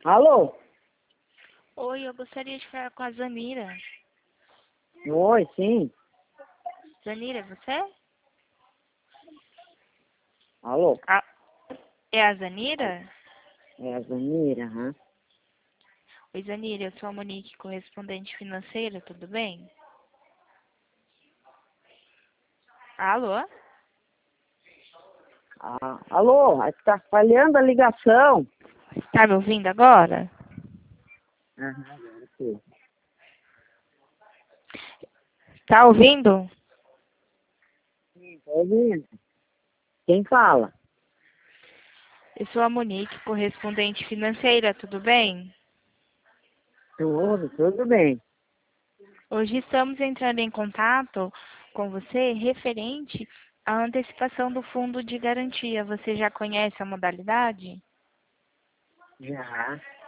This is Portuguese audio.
Alô? Oi, eu gostaria de falar com a Zanira. Oi, sim. Zanira, é você? Alô? Ah, é a Zanira? É a Zanira, hã? Oi, Zanira, eu sou a Monique, correspondente financeira, tudo bem? Alô? Alô? Tá falhando a ligação. Tá me ouvindo agora? Aham, agora sim. Tá ouvindo? Tô ouvindo. Quem fala? Eu sou a Monique, correspondente financeira, tudo bem? Tudo bem. Hoje estamos entrando em contato com você referente à antecipação do fundo de garantia. Você já conhece a modalidade? Já.